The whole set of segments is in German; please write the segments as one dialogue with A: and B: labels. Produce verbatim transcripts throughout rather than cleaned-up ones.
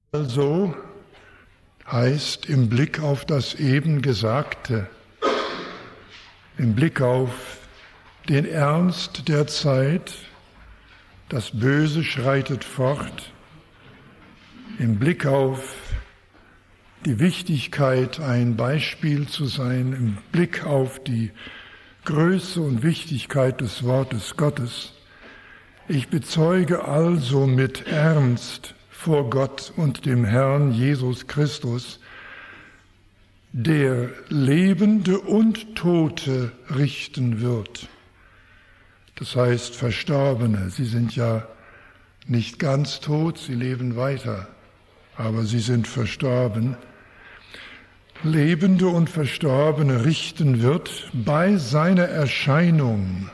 A: Also heißt im Blick auf das eben Gesagte, im Blick auf den Ernst der Zeit, das Böse schreitet fort, im Blick auf die Wichtigkeit, ein Beispiel zu sein, im Blick auf die Größe und Wichtigkeit des Wortes Gottes. Ich bezeuge also mit Ernst vor Gott und dem Herrn Jesus Christus, der Lebende und Tote richten wird. Das heißt Verstorbene, sie sind ja nicht ganz tot, sie leben weiter, aber sie sind verstorben. Lebende und Verstorbene richten wird bei seiner Erscheinung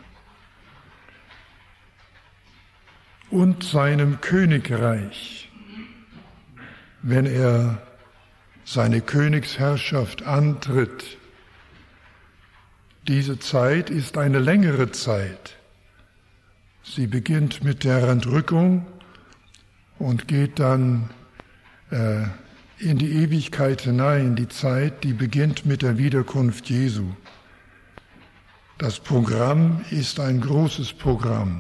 A: und seinem Königreich, wenn er seine Königsherrschaft antritt. Diese Zeit ist eine längere Zeit. Sie beginnt mit der Entrückung und geht dann äh, in die Ewigkeit hinein. Die Zeit, die beginnt mit der Wiederkunft Jesu. Das Programm ist ein großes Programm.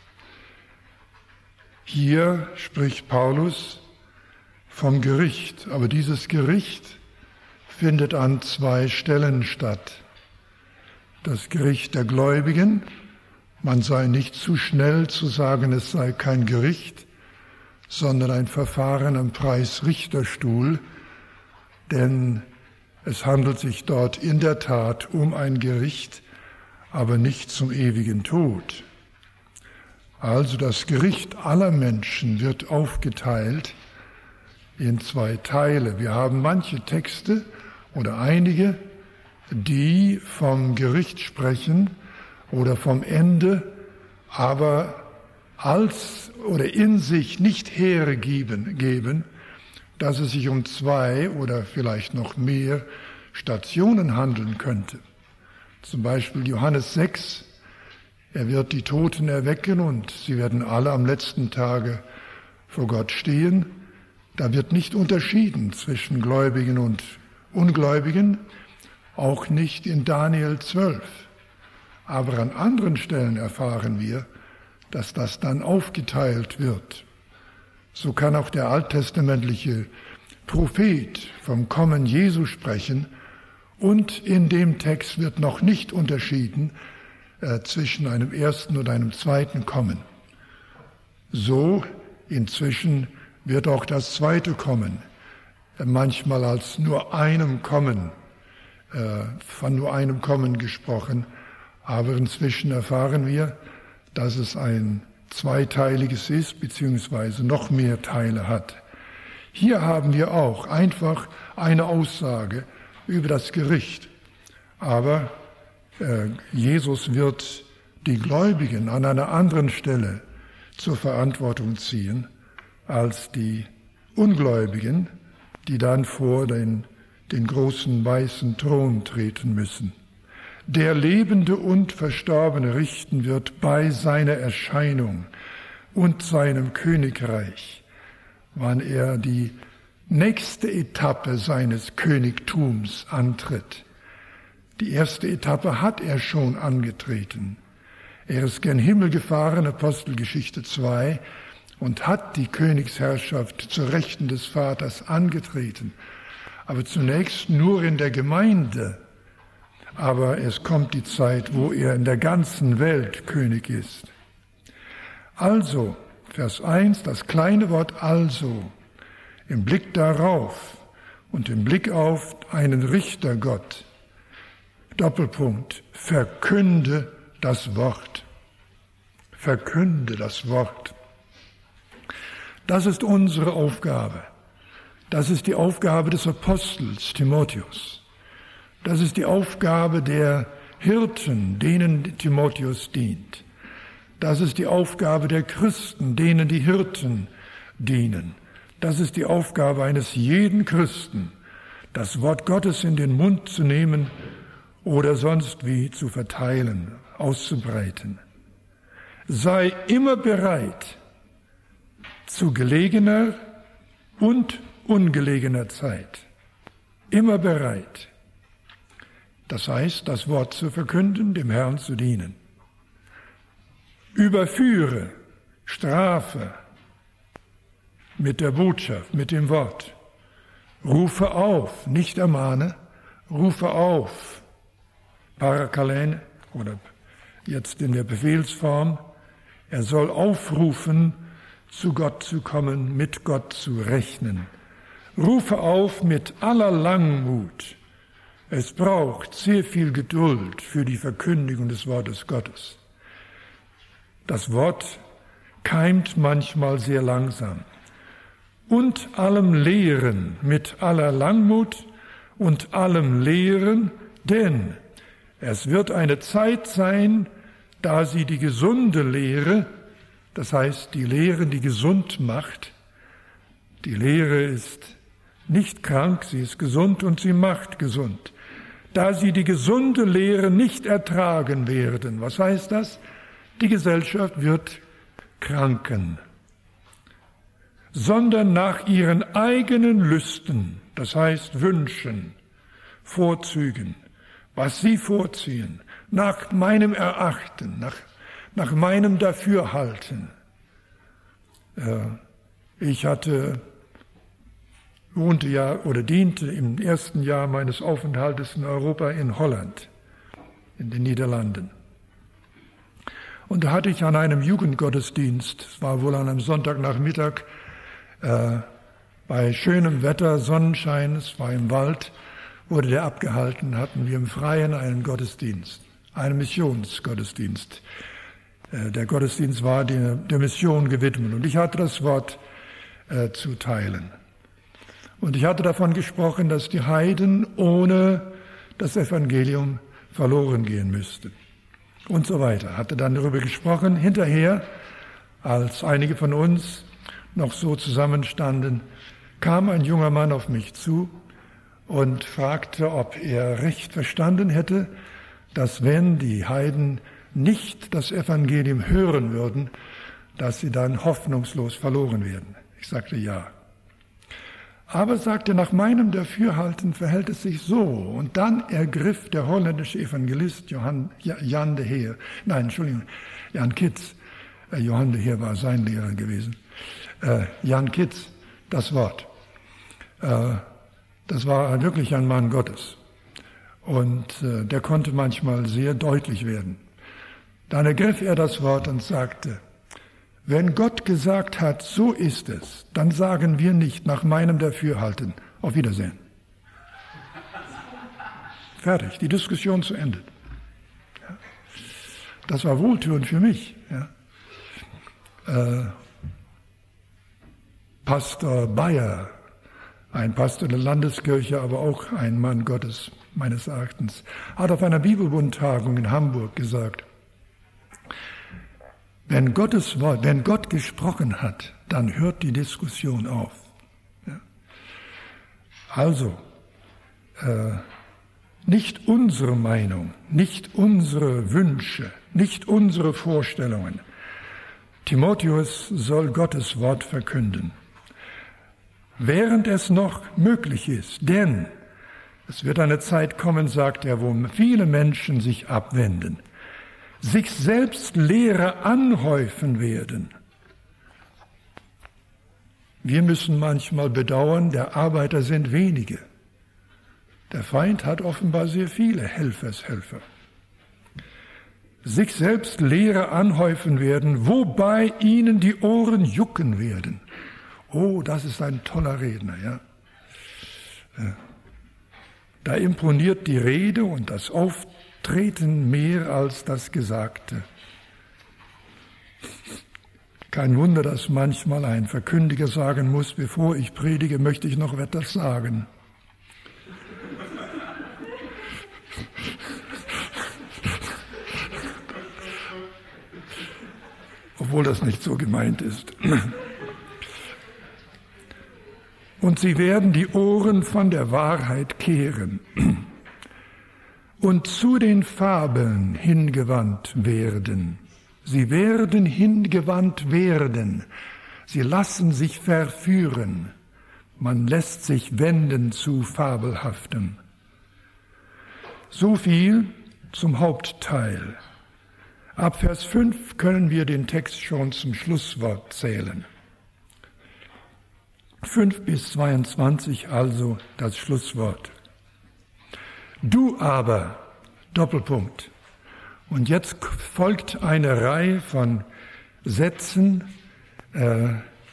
A: Hier spricht Paulus vom Gericht, aber dieses Gericht findet an zwei Stellen statt. Das Gericht der Gläubigen, man sei nicht zu schnell zu sagen, es sei kein Gericht, sondern ein Verfahren am Preisrichterstuhl, denn es handelt sich dort in der Tat um ein Gericht, aber nicht zum ewigen Tod. Also das Gericht aller Menschen wird aufgeteilt in zwei Teile. Wir haben manche Texte oder einige, die vom Gericht sprechen oder vom Ende, aber als oder in sich nicht hergeben, geben, dass es sich um zwei oder vielleicht noch mehr Stationen handeln könnte. Zum Beispiel Johannes sechs, er wird die Toten erwecken und sie werden alle am letzten Tage vor Gott stehen. Da wird nicht unterschieden zwischen Gläubigen und Ungläubigen, auch nicht in Daniel zwölf. Aber an anderen Stellen erfahren wir, dass das dann aufgeteilt wird. So kann auch der alttestamentliche Prophet vom Kommen Jesu sprechen und in dem Text wird noch nicht unterschieden äh, zwischen einem ersten und einem zweiten Kommen. So inzwischen wird auch das zweite Kommen äh, manchmal als nur einem Kommen, äh, von nur einem Kommen gesprochen, aber inzwischen erfahren wir, dass es ein zweiteiliges ist, beziehungsweise noch mehr Teile hat. Hier haben wir auch einfach eine Aussage über das Gericht. Aber äh, Jesus wird die Gläubigen an einer anderen Stelle zur Verantwortung ziehen als die Ungläubigen, die dann vor den, den großen weißen Thron treten müssen. Der Lebende und Verstorbene richten wird bei seiner Erscheinung und seinem Königreich, wann er die nächste Etappe seines Königtums antritt. Die erste Etappe hat er schon angetreten. Er ist gen Himmel gefahren, Apostelgeschichte zwei, und hat die Königsherrschaft zur Rechten des Vaters angetreten. Aber zunächst nur in der Gemeinde. Aber es kommt die Zeit, wo er in der ganzen Welt König ist. Also, Vers eins, das kleine Wort also, im Blick darauf und im Blick auf einen Richtergott, Doppelpunkt, verkünde das Wort. Verkünde das Wort. Das ist unsere Aufgabe. Das ist die Aufgabe des Apostels Timotheus. Das ist die Aufgabe der Hirten, denen Timotheus dient. Das ist die Aufgabe der Christen, denen die Hirten dienen. Das ist die Aufgabe eines jeden Christen, das Wort Gottes in den Mund zu nehmen oder sonst wie zu verteilen, auszubreiten. Sei immer bereit, zu gelegener und ungelegener Zeit. Immer bereit. Das heißt, das Wort zu verkünden, dem Herrn zu dienen. Überführe, strafe mit der Botschaft, mit dem Wort. Rufe auf, nicht ermahne, rufe auf. Parakalene oder jetzt in der Befehlsform. Er soll aufrufen, zu Gott zu kommen, mit Gott zu rechnen. Rufe auf mit aller Langmut. Es braucht sehr viel Geduld für die Verkündigung des Wortes Gottes. Das Wort keimt manchmal sehr langsam. Und allem Lehren, mit aller Langmut und allem Lehren, denn es wird eine Zeit sein, da sie die gesunde Lehre, das heißt die Lehre, die gesund macht, die Lehre ist nicht krank, sie ist gesund und sie macht gesund, da sie die gesunde Lehre nicht ertragen werden. Was heißt das? Die Gesellschaft wird kranken, sondern nach ihren eigenen Lüsten, das heißt Wünschen, Vorzügen, was sie vorziehen, nach meinem Erachten, nach, nach meinem Dafürhalten. Äh, ich hatte, wohnte ja oder diente im ersten Jahr meines Aufenthaltes in Europa in Holland, in den Niederlanden. Und da hatte ich an einem Jugendgottesdienst, es war wohl an einem Sonntagnachmittag, äh, bei schönem Wetter, Sonnenschein, es war im Wald, wurde der abgehalten, hatten wir im Freien einen Gottesdienst, einen Missionsgottesdienst. Äh, der Gottesdienst war der, der Mission gewidmet und ich hatte das Wort äh, zu teilen. Und ich hatte davon gesprochen, dass die Heiden ohne das Evangelium verloren gehen müssten. Und so weiter. Hatte dann darüber gesprochen. Hinterher, als einige von uns noch so zusammenstanden, kam ein junger Mann auf mich zu und fragte, ob er recht verstanden hätte, dass wenn die Heiden nicht das Evangelium hören würden, dass sie dann hoffnungslos verloren werden. Ich sagte ja. Aber, sagte, nach meinem Dafürhalten verhält es sich so. Und dann ergriff der holländische Evangelist Johann, Jan de Heer, nein, Entschuldigung, Jan Kitz, äh, Johann de Heer war sein Lehrer gewesen, äh, Jan Kitz, das Wort. Äh, das war wirklich ein Mann Gottes. Und äh, der konnte manchmal sehr deutlich werden. Dann ergriff er das Wort und sagte, wenn Gott gesagt hat, so ist es, dann sagen wir nicht nach meinem Dafürhalten, auf Wiedersehen. Fertig, die Diskussion zu Ende. Ja. Das war wohltuend für mich. Ja. Äh, Pastor Bayer, ein Pastor der Landeskirche, aber auch ein Mann Gottes, meines Erachtens, hat auf einer Bibelbundtagung in Hamburg gesagt, Wenn Gottes Wort, wenn Gott gesprochen hat, dann hört die Diskussion auf. Ja. Also, äh, nicht unsere Meinung, nicht unsere Wünsche, nicht unsere Vorstellungen. Timotheus soll Gottes Wort verkünden, während es noch möglich ist. Denn es wird eine Zeit kommen, sagt er, wo viele Menschen sich abwenden, sich selbst Lehre anhäufen werden. Wir müssen manchmal bedauern, der Arbeiter sind wenige. Der Feind hat offenbar sehr viele Helfershelfer. Sich selbst Lehre anhäufen werden, wobei ihnen die Ohren jucken werden. Oh, das ist ein toller Redner, ja. Da imponiert die Rede und das Auftreten mehr als das Gesagte. Kein Wunder, dass manchmal ein Verkündiger sagen muss, bevor ich predige, möchte ich noch etwas sagen. Obwohl das nicht so gemeint ist. Und sie werden die Ohren von der Wahrheit kehren und zu den Fabeln hingewandt werden. Sie werden hingewandt werden. Sie lassen sich verführen. Man lässt sich wenden zu Fabelhaftem. So viel zum Hauptteil. Ab Vers fünf können wir den Text schon zum Schlusswort zählen. fünf bis zweiundzwanzig also das Schlusswort. Du aber, Doppelpunkt. Und jetzt folgt eine Reihe von Sätzen, äh,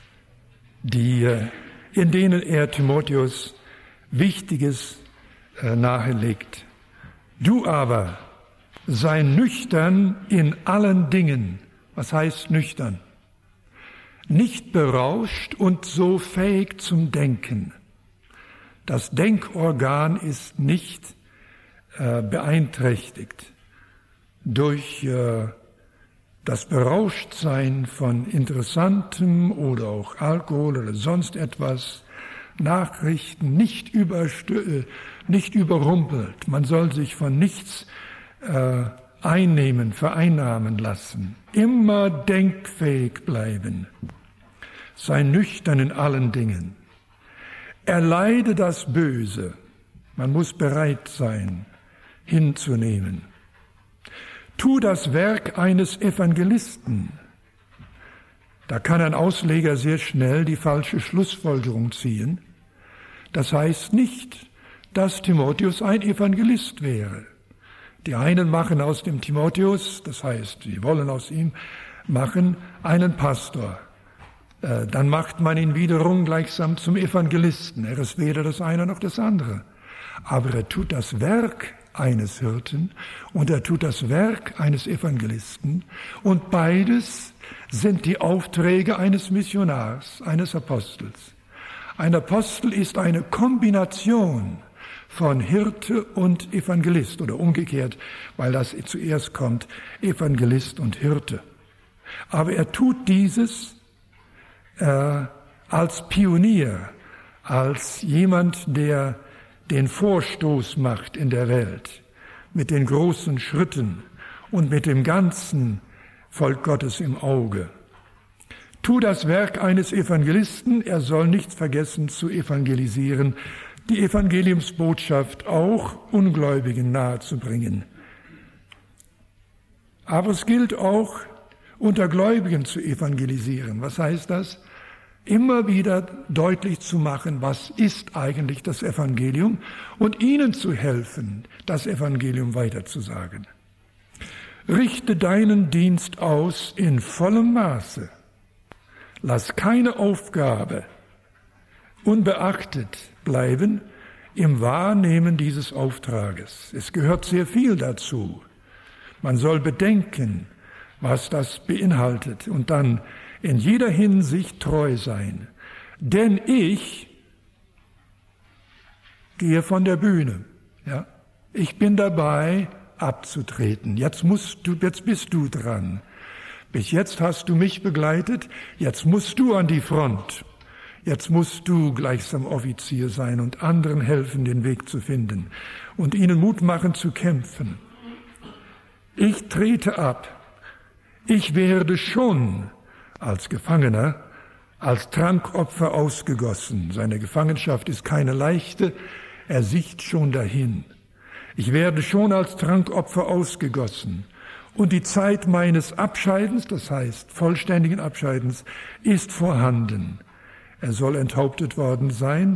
A: die, äh, in denen er Timotheus Wichtiges äh, nahelegt. Du aber, sei nüchtern in allen Dingen. Was heißt nüchtern? Nicht berauscht und so fähig zum Denken. Das Denkorgan ist nicht äh, beeinträchtigt durch äh, das Berauschtsein von Interessantem oder auch Alkohol oder sonst etwas, Nachrichten, nicht, überstö- nicht überrumpelt. Man soll sich von nichts äh, einnehmen, vereinnahmen lassen. Immer denkfähig bleiben. Sei nüchtern in allen Dingen. Erleide das Böse. Man muss bereit sein, hinzunehmen. Tu das Werk eines Evangelisten. Da kann ein Ausleger sehr schnell die falsche Schlussfolgerung ziehen. Das heißt nicht, dass Timotheus ein Evangelist wäre. Die einen machen aus dem Timotheus, das heißt, sie wollen aus ihm machen, einen Pastor. Dann macht man ihn wiederum gleichsam zum Evangelisten. Er ist weder das eine noch das andere. Aber er tut das Werk eines Hirten und er tut das Werk eines Evangelisten. Und beides sind die Aufträge eines Missionars, eines Apostels. Ein Apostel ist eine Kombination von Hirte und Evangelist oder umgekehrt, weil das zuerst kommt, Evangelist und Hirte. Aber er tut dieses äh, als Pionier, als jemand, der den Vorstoß macht in der Welt, mit den großen Schritten und mit dem ganzen Volk Gottes im Auge. Tu das Werk eines Evangelisten, er soll nicht vergessen zu evangelisieren, die Evangeliumsbotschaft auch Ungläubigen nahezubringen. Aber es gilt auch, unter Gläubigen zu evangelisieren. Was heißt das? Immer wieder deutlich zu machen, was ist eigentlich das Evangelium und ihnen zu helfen, das Evangelium weiterzusagen. Richte deinen Dienst aus in vollem Maße. Lass keine Aufgabe unbeachtet bleiben im Wahrnehmen dieses Auftrages. Es gehört sehr viel dazu. Man soll bedenken, was das beinhaltet und dann in jeder Hinsicht treu sein. Denn ich gehe von der Bühne. Ja? Ich bin dabei, abzutreten. Jetzt musst du, jetzt bist du dran. Bis jetzt hast du mich begleitet, jetzt musst du an die Front. Jetzt musst du gleichsam Offizier sein und anderen helfen, den Weg zu finden und ihnen Mut machen zu kämpfen. Ich trete ab. Ich werde schon als Gefangener, als Trankopfer ausgegossen. Seine Gefangenschaft ist keine leichte, er sieht schon dahin. Ich werde schon als Trankopfer ausgegossen. Und die Zeit meines Abscheidens, das heißt vollständigen Abscheidens, ist vorhanden. Er soll enthauptet worden sein.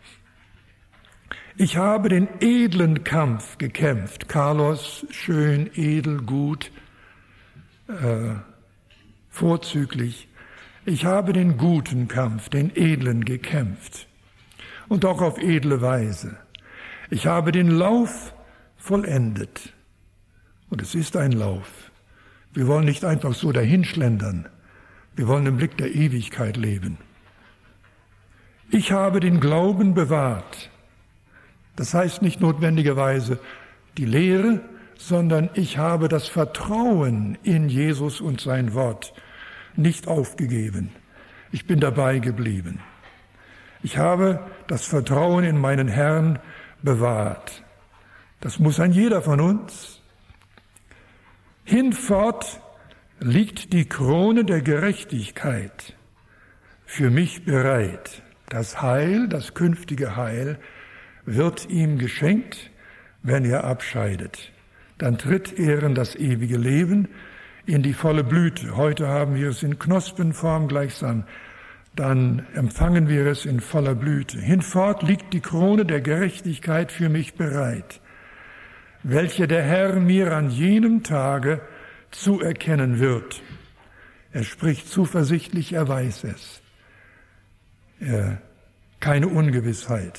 A: Ich habe den edlen Kampf gekämpft. Carlos, schön, edel, gut, äh, vorzüglich. Ich habe den guten Kampf, den edlen gekämpft. Und auch auf edle Weise. Ich habe den Lauf vollendet. Und es ist ein Lauf. Wir wollen nicht einfach so dahinschlendern. Wir wollen im Blick der Ewigkeit leben. Ich habe den Glauben bewahrt. Das heißt nicht notwendigerweise die Lehre, sondern ich habe das Vertrauen in Jesus und sein Wort nicht aufgegeben. Ich bin dabei geblieben. Ich habe das Vertrauen in meinen Herrn bewahrt. Das muss ein jeder von uns. Hinfort liegt die Krone der Gerechtigkeit für mich bereit. Das Heil, das künftige Heil, wird ihm geschenkt, wenn er abscheidet. Dann tritt er in das ewige Leben, in die volle Blüte. Heute haben wir es in Knospenform gleichsam. Dann empfangen wir es in voller Blüte. Hinfort liegt die Krone der Gerechtigkeit für mich bereit, welche der Herr mir an jenem Tage zuerkennen wird. Er spricht zuversichtlich, er weiß es. Er, keine Ungewissheit.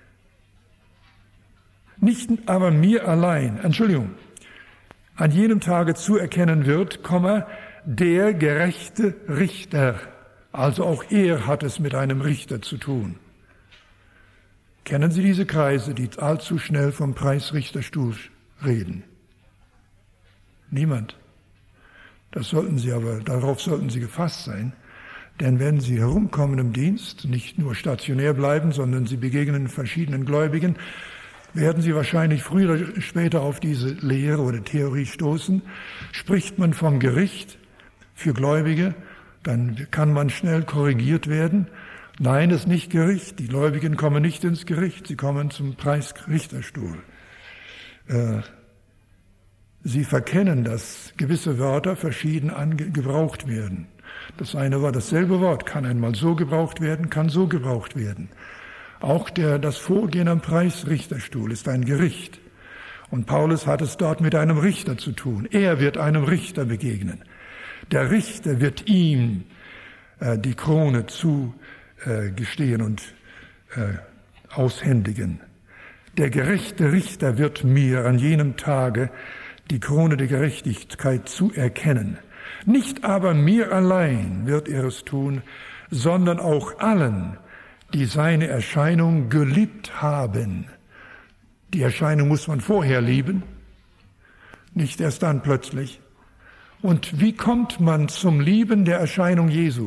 A: Nicht aber mir allein, Entschuldigung, an jenem Tage zuerkennen wird, der gerechte Richter. Also auch er hat es mit einem Richter zu tun. Kennen Sie diese Kreise, die allzu schnell vom Preisrichterstuhl reden? Niemand. Das sollten Sie aber, darauf sollten Sie gefasst sein. Denn wenn Sie herumkommen im Dienst, nicht nur stationär bleiben, sondern Sie begegnen verschiedenen Gläubigen, werden Sie wahrscheinlich früher oder später auf diese Lehre oder Theorie stoßen. Spricht man vom Gericht für Gläubige, dann kann man schnell korrigiert werden. Nein, es ist nicht Gericht. Die Gläubigen kommen nicht ins Gericht, sie kommen zum Preisrichterstuhl. Äh, sie verkennen, dass gewisse Wörter verschieden ange- gebraucht werden. Das eine war dasselbe Wort, kann einmal so gebraucht werden, kann so gebraucht werden. Auch der, das Vorgehen am Preisrichterstuhl ist ein Gericht. Und Paulus hat es dort mit einem Richter zu tun. Er wird einem Richter begegnen. Der Richter wird ihm äh, die Krone zugestehen äh, und äh, aushändigen. Der gerechte Richter wird mir an jenem Tage die Krone der Gerechtigkeit zuerkennen. Nicht aber mir allein wird er es tun, sondern auch allen, die seine Erscheinung geliebt haben. Die Erscheinung muss man vorher lieben, nicht erst dann plötzlich. Und wie kommt man zum Lieben der Erscheinung Jesu?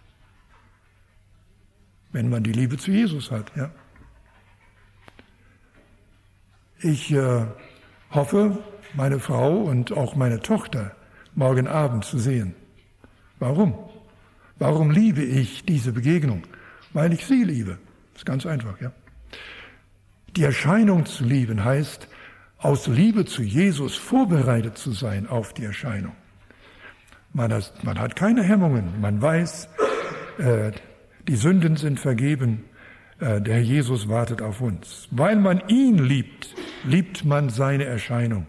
A: Wenn man die Liebe zu Jesus hat, ja. Ich äh, hoffe, meine Frau und auch meine Tochter morgen Abend zu sehen. Warum? Warum liebe ich diese Begegnung? Weil ich sie liebe. Das ist ganz einfach, ja. Die Erscheinung zu lieben heißt, aus Liebe zu Jesus vorbereitet zu sein auf die Erscheinung. Man hat, man hat keine Hemmungen. Man weiß, äh, die Sünden sind vergeben. Äh, der Herr Jesus wartet auf uns. Weil man ihn liebt, liebt man seine Erscheinung.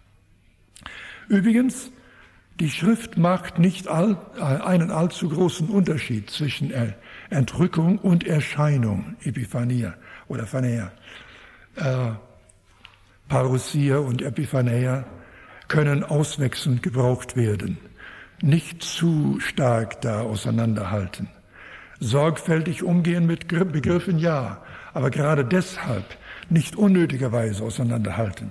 A: Übrigens, die Schrift macht nicht all, einen allzu großen Unterschied zwischen Entrückung und Erscheinung, Epiphania oder Phaneia. Äh, Parousia und Epiphaneia können auswechselnd gebraucht werden. Nicht zu stark da auseinanderhalten. Sorgfältig umgehen mit Begriffen, ja, aber gerade deshalb nicht unnötigerweise auseinanderhalten.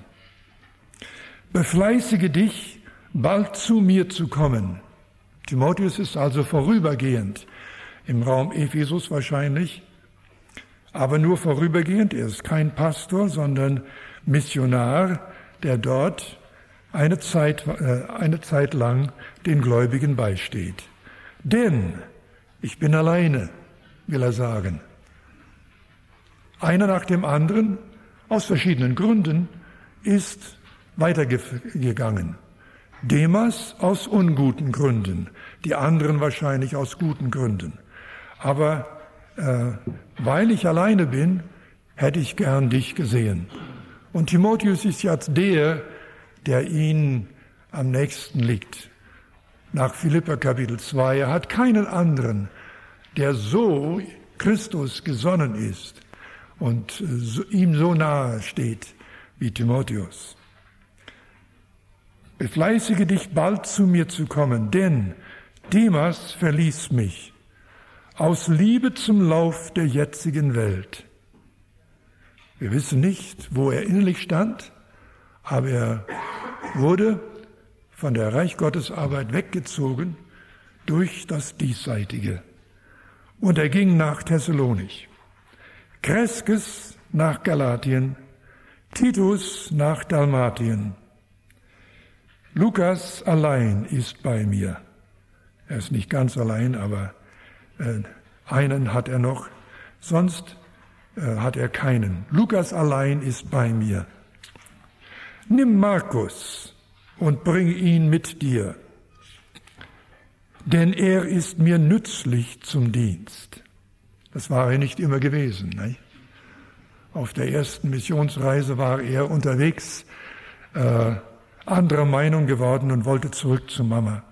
A: Befleißige dich, bald zu mir zu kommen. Timotheus ist also vorübergehend, im Raum Ephesus wahrscheinlich, aber nur vorübergehend. Er ist kein Pastor, sondern Missionar, der dort eine Zeit, äh, eine Zeit lang den Gläubigen beisteht. Denn ich bin alleine, will er sagen. Einer nach dem anderen, aus verschiedenen Gründen, ist weitergegangen. Demas aus unguten Gründen, die anderen wahrscheinlich aus guten Gründen. Aber äh, weil ich alleine bin, hätte ich gern dich gesehen. Und Timotheus ist jetzt der, der ihn am nächsten liegt. Nach Philipper Kapitel zwei, er hat keinen anderen, der so Christus gesonnen ist und so, ihm so nahe steht wie Timotheus. Befleißige dich, bald zu mir zu kommen, denn Demas verließ mich aus Liebe zum Lauf der jetzigen Welt. Wir wissen nicht, wo er innerlich stand, aber er wurde von der Reich Gottes Arbeit weggezogen durch das Diesseitige. Und er ging nach Thessalonich, Kreskes nach Galatien, Titus nach Dalmatien. Lukas allein ist bei mir. Er ist nicht ganz allein, aber äh, einen hat er noch, sonst äh, hat er keinen. Lukas allein ist bei mir. Nimm Markus und bring ihn mit dir, denn er ist mir nützlich zum Dienst. Das war er nicht immer gewesen. Ne? Auf der ersten Missionsreise war er unterwegs, äh, anderer Meinung geworden und wollte zurück zu Mama.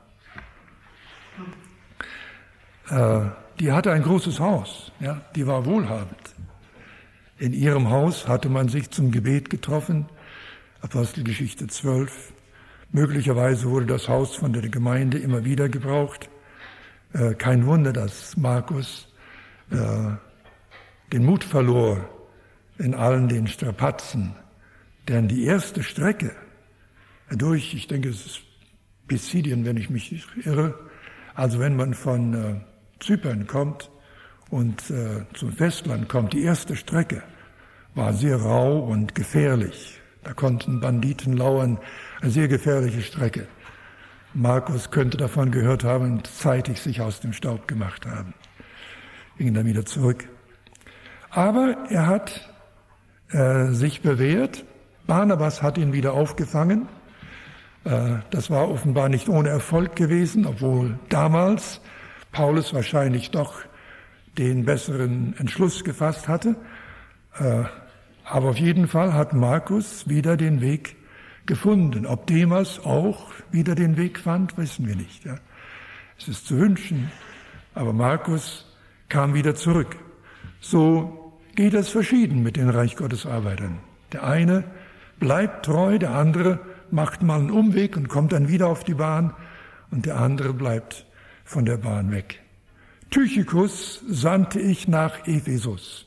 A: Äh, die hatte ein großes Haus, ja, die war wohlhabend. In ihrem Haus hatte man sich zum Gebet getroffen, Apostelgeschichte zwölf. Möglicherweise wurde das Haus von der Gemeinde immer wieder gebraucht. Äh, kein Wunder, dass Markus äh, den Mut verlor in allen den Strapazen. Denn die erste Strecke durch, ich denke, es ist Pisidien, wenn ich mich nicht irre, also wenn man von äh, Zypern kommt und äh, zum Festland kommt, die erste Strecke war sehr rau und gefährlich. Da konnten Banditen lauern, eine sehr gefährliche Strecke. Markus könnte davon gehört haben und zeitig sich aus dem Staub gemacht haben. Ging dann wieder zurück. Aber er hat äh, sich bewährt. Barnabas hat ihn wieder aufgefangen. Äh, das war offenbar nicht ohne Erfolg gewesen, obwohl damals Paulus wahrscheinlich doch den besseren Entschluss gefasst hatte. Äh, aber auf jeden Fall hat Markus wieder den Weg gefunden. Ob Demas auch wieder den Weg fand, wissen wir nicht. Ja. Es ist zu wünschen, aber Markus kam wieder zurück. So geht es verschieden mit den Reich Gottes Arbeitern. Der eine bleibt treu, der andere macht mal einen Umweg und kommt dann wieder auf die Bahn und der andere bleibt von der Bahn weg. Tychikus sandte ich nach Ephesus.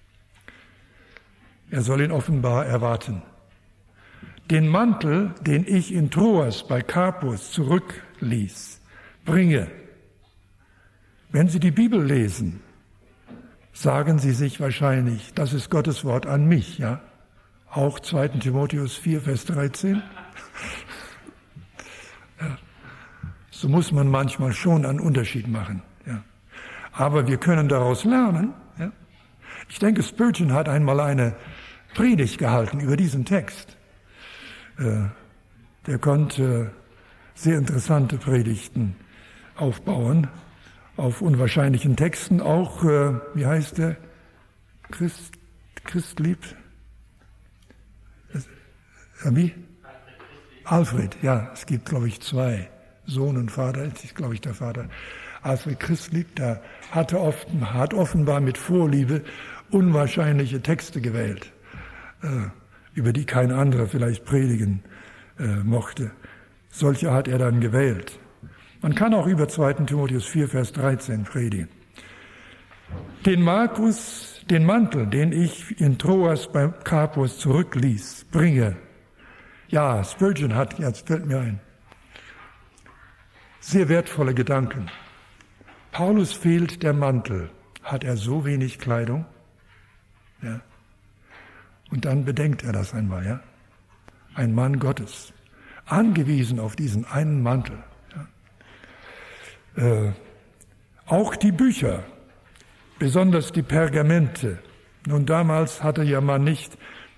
A: Er soll ihn offenbar erwarten. Den Mantel, den ich in Troas bei Karpus zurückließ, bringe. Wenn Sie die Bibel lesen, sagen Sie sich wahrscheinlich, das ist Gottes Wort an mich, ja? Auch zweiter Timotheus vier, Vers dreizehn. Ja. So muss man manchmal schon einen Unterschied machen, ja. Aber wir können daraus lernen, ja. Ich denke, Spurgeon hat einmal eine Predigt gehalten über diesen Text. Äh, der konnte sehr interessante Predigten aufbauen, auf unwahrscheinlichen Texten, auch, äh, wie heißt der, Christ, Christlieb, äh, wie? Alfred, ja, es gibt, glaube ich, zwei, Sohn und Vater, das ist, glaube ich, der Vater. Alfred Christlieb, der hatte oft, hat offenbar mit Vorliebe unwahrscheinliche Texte gewählt, äh, über die kein anderer vielleicht predigen äh, mochte. Solche hat er dann gewählt. Man kann auch über zweiter Timotheus vier, Vers dreizehn predigen. Den Markus, den Mantel, den ich in Troas bei Karpus zurückließ, bringe. Ja, Spurgeon hat, jetzt fällt mir ein, sehr wertvolle Gedanken. Paulus fehlt der Mantel. Hat er so wenig Kleidung? Ja. Und dann bedenkt er das einmal, ja. Ein Mann Gottes, angewiesen auf diesen einen Mantel. Ja. Äh, auch die Bücher, besonders die Pergamente. Nun, damals hatte ja man nicht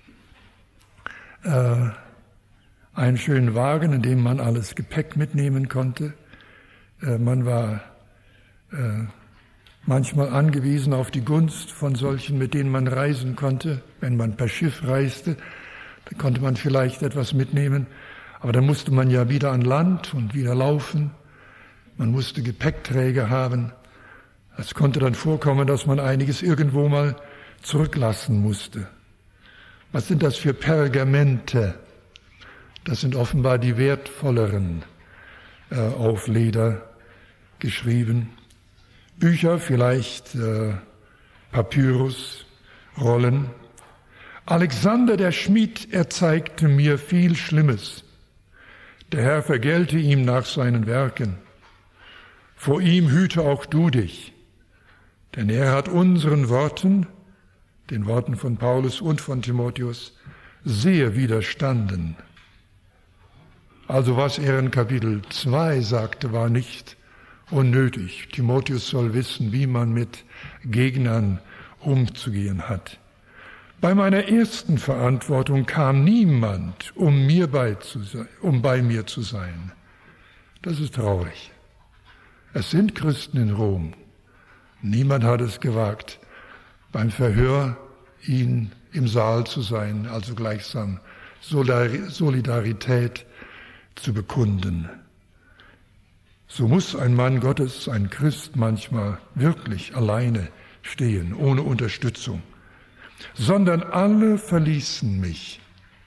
A: äh, einen schönen Wagen, in dem man alles Gepäck mitnehmen konnte. Äh, man war äh, manchmal angewiesen auf die Gunst von solchen, mit denen man reisen konnte. Wenn man per Schiff reiste, dann konnte man vielleicht etwas mitnehmen, aber dann musste man ja wieder an Land und wieder laufen. Man musste Gepäckträger haben. Es konnte dann vorkommen, dass man einiges irgendwo mal zurücklassen musste. Was sind das für Pergamente? Das sind offenbar die wertvolleren, äh, auf Leder geschrieben. Bücher, vielleicht äh, Papyrus, Rollen. Alexander der Schmied erzeigte mir viel Schlimmes. Der Herr vergelte ihm nach seinen Werken. Vor ihm hüte auch du dich, denn er hat unseren Worten, den Worten von Paulus und von Timotheus, sehr widerstanden. Also was er in Kapitel zwei sagte, war nicht unnötig. Timotheus soll wissen, wie man mit Gegnern umzugehen hat. Bei meiner ersten Verantwortung kam niemand, um, mir bei, zu sein, um bei mir zu sein. Das ist traurig. Es sind Christen in Rom. Niemand hat es gewagt, beim Verhör ihn im Saal zu sein, also gleichsam Solidarität zu bekunden. So muss ein Mann Gottes, ein Christ manchmal wirklich alleine stehen, ohne Unterstützung. Sondern alle verließen mich.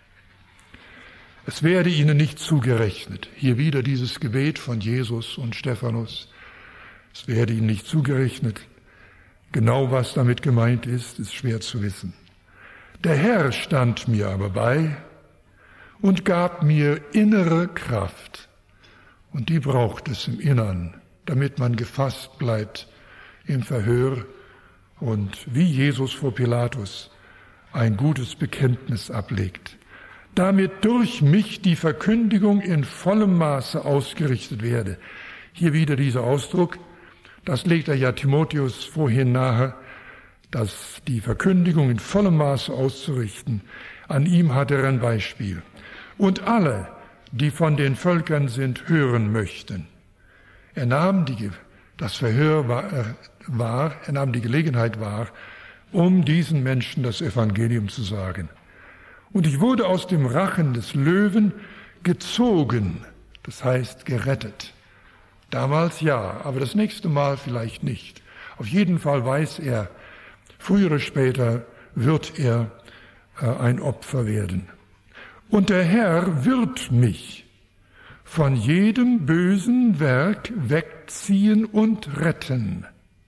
A: Es werde ihnen nicht zugerechnet. Hier wieder dieses Gebet von Jesus und Stephanus. Es werde ihnen nicht zugerechnet. Genau was damit gemeint ist, ist schwer zu wissen. Der Herr stand mir aber bei und gab mir innere Kraft. Und die braucht es im Innern, damit man gefasst bleibt im Verhör und wie Jesus vor Pilatus ein gutes Bekenntnis ablegt, damit durch mich die Verkündigung in vollem Maße ausgerichtet werde. Hier wieder dieser Ausdruck, das legt er ja Timotheus vorhin nahe, dass die Verkündigung in vollem Maße auszurichten. An ihm hat er ein Beispiel. Und alle, die von den Völkern sind, hören möchten. Er nahm die, das Verhör wahr, wahr, er nahm die Gelegenheit wahr, um diesen Menschen das Evangelium zu sagen. Und ich wurde aus dem Rachen des Löwen gezogen, das heißt gerettet. Damals ja, aber das nächste Mal vielleicht nicht. Auf jeden Fall weiß er, früher oder später wird er äh, ein Opfer werden. Und der Herr wird mich von jedem bösen Werk wegziehen und retten.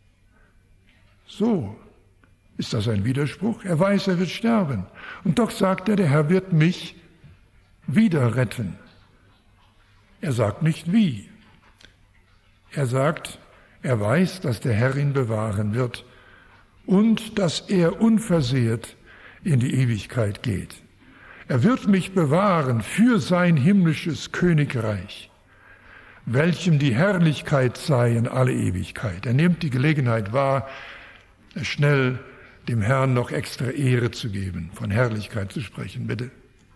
A: So ist das ein Widerspruch. Er weiß, er wird sterben. Und doch sagt er, der Herr wird mich wieder retten. Er sagt nicht wie. Er sagt, er weiß, dass der Herr ihn bewahren wird und dass er unversehrt in die Ewigkeit geht. Er wird mich bewahren für sein himmlisches Königreich, welchem die Herrlichkeit sei in alle Ewigkeit. Er nimmt die Gelegenheit wahr, schnell dem Herrn noch extra Ehre zu geben, von Herrlichkeit zu sprechen, bitte.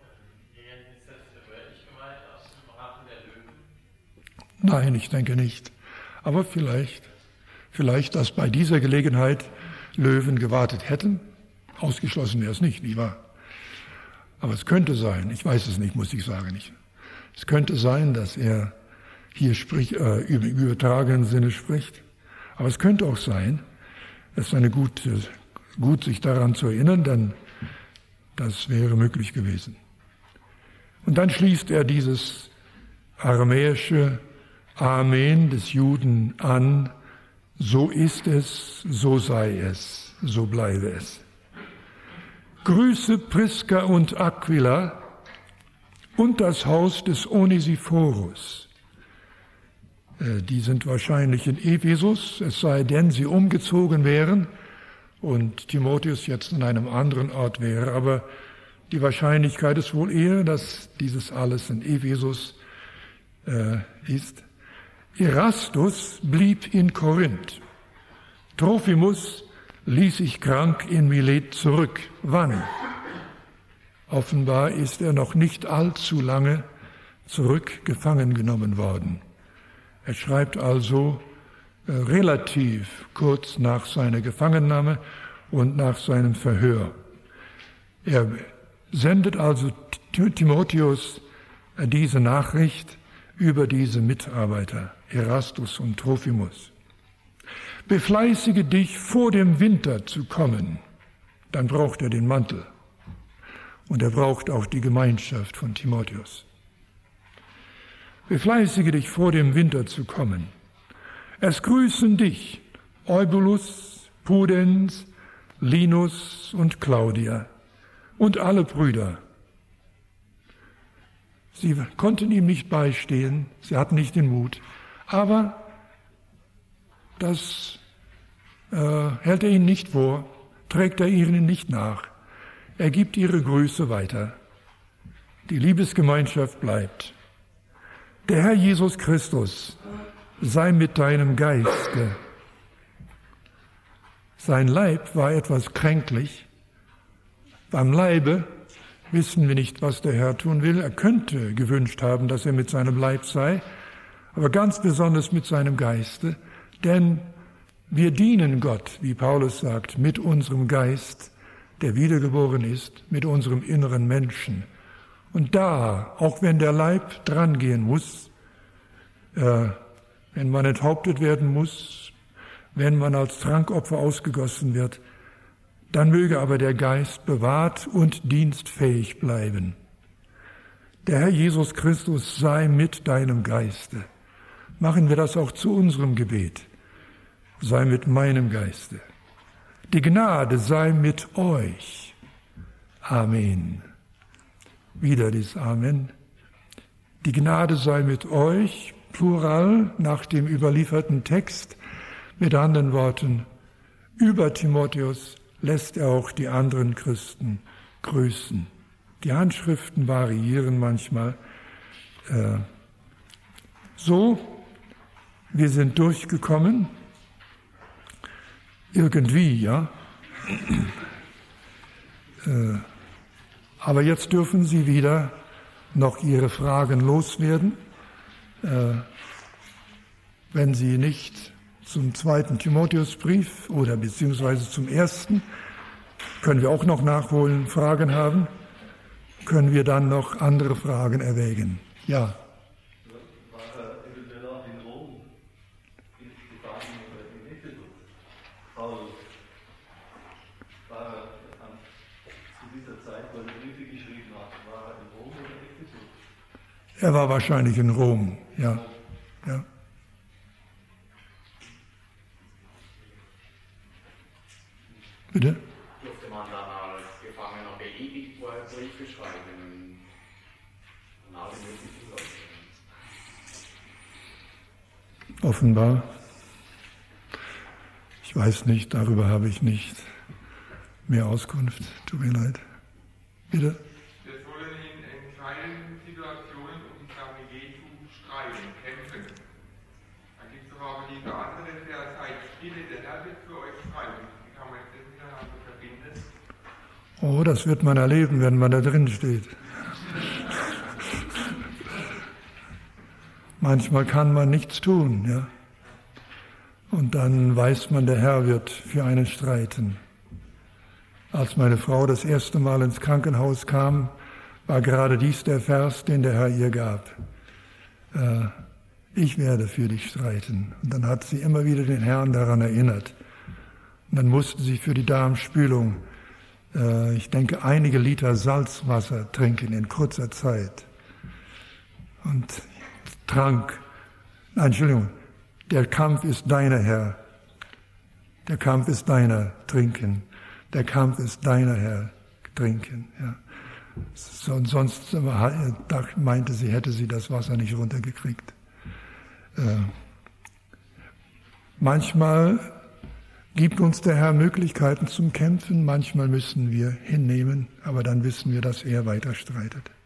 A: Nein, ich denke nicht. Aber vielleicht, vielleicht, dass bei dieser Gelegenheit Löwen gewartet hätten. Ausgeschlossen wäre es nicht, nicht wahr? Aber es könnte sein, ich weiß es nicht, muss ich sagen. Nicht. Es könnte sein, dass er hier sprich, äh, im übertragenen Sinne spricht. Aber es könnte auch sein, es ist eine gute, gut, sich daran zu erinnern, denn das wäre möglich gewesen. Und dann schließt er dieses aramäische Amen des Juden an, so ist es, so sei es, so bleibe es. Grüße Priska und Aquila und das Haus des Onesiphorus. Die sind wahrscheinlich in Ephesus, es sei denn, sie umgezogen wären und Timotheus jetzt in einem anderen Ort wäre. Aber die Wahrscheinlichkeit ist wohl eher, dass dieses alles in Ephesus äh, ist. Erastus blieb in Korinth. Trophimus ließ sich krank in Milet zurück. Wann? Offenbar ist er noch nicht allzu lange zurück gefangen genommen worden. Er schreibt also äh, relativ kurz nach seiner Gefangennahme und nach seinem Verhör. Er sendet also Timotheus äh, diese Nachricht über diese Mitarbeiter, Erastus und Trophimus. Befleißige dich, vor dem Winter zu kommen. Dann braucht er den Mantel. Und er braucht auch die Gemeinschaft von Timotheus. Befleißige dich, vor dem Winter zu kommen. Es grüßen dich Eubulus, Pudens, Linus und Claudia und alle Brüder. Sie konnten ihm nicht beistehen, sie hatten nicht den Mut, aber das äh, hält er ihnen nicht vor, trägt er ihnen nicht nach. Er gibt ihre Grüße weiter. Die Liebesgemeinschaft bleibt. Der Herr Jesus Christus sei mit deinem Geiste. Sein Leib war etwas kränklich. Beim Leibe wissen wir nicht, was der Herr tun will. Er könnte gewünscht haben, dass er mit seinem Leib sei, aber ganz besonders mit seinem Geiste, denn wir dienen Gott, wie Paulus sagt, mit unserem Geist, der wiedergeboren ist, mit unserem inneren Menschen. Und da, auch wenn der Leib drangehen muss, äh, wenn man enthauptet werden muss, wenn man als Trankopfer ausgegossen wird, dann möge aber der Geist bewahrt und dienstfähig bleiben. Der Herr Jesus Christus sei mit deinem Geiste. Machen wir das auch zu unserem Gebet. Sei mit meinem Geiste. Die Gnade sei mit euch. Amen. Wieder dieses Amen. Die Gnade sei mit euch, Plural, nach dem überlieferten Text. Mit anderen Worten, über Timotheus lässt er auch die anderen Christen grüßen. Die Handschriften variieren manchmal. Äh, so, wir sind durchgekommen. Irgendwie, ja. äh, aber jetzt dürfen Sie wieder noch Ihre Fragen loswerden. Äh, wenn Sie nicht zum zweiten Timotheusbrief oder beziehungsweise zum ersten, können wir auch noch nachholen, Fragen haben, können wir dann noch andere Fragen erwägen. Ja.
B: War er eventuell auch in Rom gefangen oder in Ephesus? Paulus, war er an, zu dieser Zeit, wo er Briefe geschrieben hat, war er in Rom oder Ephesus?
A: Er war wahrscheinlich in Rom, ja. ja. Bitte?
C: Durfte man dann als Gefangener beliebig Briefe schreiben an alle möglichen Leute?
A: Offenbar. Ich weiß nicht, darüber habe ich nicht mehr Auskunft. Tut mir leid. Bitte?
D: Wir sollen in kleinen Situationen um Samegetu streiten, kämpfen. Dann gibt es doch aber diese andere Vers, seid stille, der Herr wird für euch streiten. Wie kann man das miteinander verbinden?
A: Oh, das wird man erleben, wenn man da drin steht. Manchmal kann man nichts tun, ja. Und dann weiß man, der Herr wird für einen streiten. Als meine Frau das erste Mal ins Krankenhaus kam, war gerade dies der Vers, den der Herr ihr gab. Äh, ich werde für dich streiten. Und dann hat sie immer wieder den Herrn daran erinnert. Und dann musste sie für die Darmspülung, äh, ich denke, einige Liter Salzwasser trinken in kurzer Zeit. Und trank, nein, Entschuldigung, der Kampf ist deiner, Herr. Der Kampf ist deiner, trinken. Der Kampf ist deiner, Herr, trinken. Ja. So, und sonst da meinte sie, hätte sie das Wasser nicht runtergekriegt. Äh, manchmal gibt uns der Herr Möglichkeiten zum Kämpfen, manchmal müssen wir hinnehmen, aber dann wissen wir, dass er weiter streitet.